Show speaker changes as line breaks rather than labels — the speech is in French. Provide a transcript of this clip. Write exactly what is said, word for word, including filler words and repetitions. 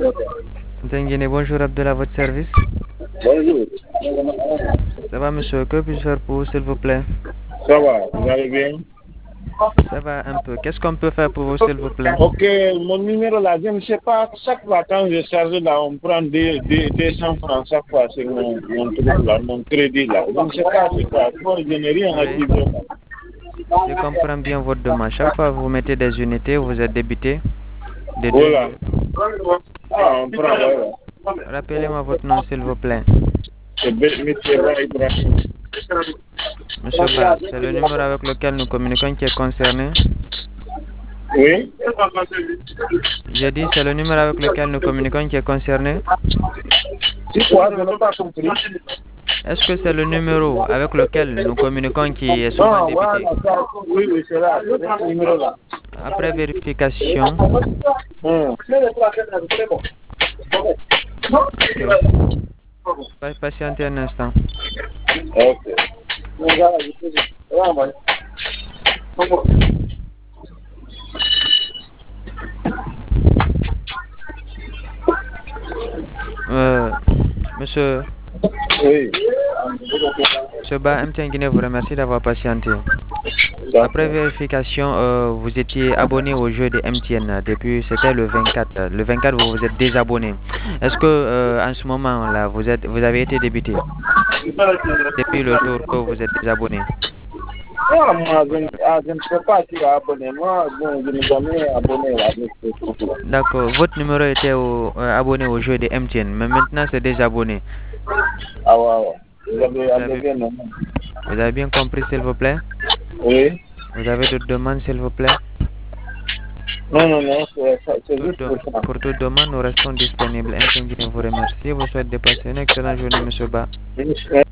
Tenguine, bonjour Abdel, à votre service.
Bonjour.
Ça va monsieur, que puis-je faire pour vous s'il vous plaît?
Ça va, vous allez bien?
Ça va un peu. Qu'est-ce qu'on peut faire pour vous s'il vous plaît?
Ok, mon numéro là, je ne sais pas, chaque fois quand je charge là, on prend deux, deux, deux cents francs chaque fois sur mon, mon truc là, mon crédit là. Je ne sais pas c'est quoi, moi je n'ai rien
Oui.
activé.
Je comprends bien votre demande. Chaque fois que vous mettez des unités, vous êtes débité de deux
Voilà.
mille.
Ah, on prend, voilà.
Rappelez-moi votre nom s'il vous plaît.
C'est monsieur Ba Ibrahim.
Monsieur Ba, c'est le numéro avec lequel nous communiquons qui est concerné.
Oui?
Je dis c'est le numéro avec lequel nous communiquons qui est concerné.
C'est quoi? Je n'ai pas compris.
Est-ce que c'est le numéro avec lequel nous communiquons qui est souvent
Ah,
débité?
voilà, ça, oui, oui, c'est là, c'est ce numéro là.
Après vérification,
Hum.
pa- patientez un instant.
Ok.
Euh, monsieur,
Oui.
monsieur Ba, M T N Guinée vous remercie d'avoir patienté. Après vérification, euh, vous étiez abonné au jeu de M T N depuis, c'était le vingt-quatre. Le vingt-quatre, vous vous êtes désabonné. Est-ce que euh, en ce moment-là, vous êtes, vous avez été débité depuis le jour que vous êtes désabonné?
Ah, moi, je, ne- ah, je ne sais pas qui a abonné. Moi, bon, je ne suis jamais abonné là, avec ce truc-là.
D'accord. Votre numéro était au- euh, abonné au jeu de M T N, mais maintenant c'est désabonné.
Ah ouais, ouais. Vous avez
Vous avez,
enlevé non?
vous avez bien compris, s'il vous plaît?
Oui.
Vous avez d'autres demandes, s'il vous plaît?
Non, non, non, c'est ça- c'est
Pour,
juste
de-
pour ça.
pour toute demande, nous restons disponibles. M T N Guinée vous remercie. Vous souhaite de passer une excellente journée, monsieur Ba.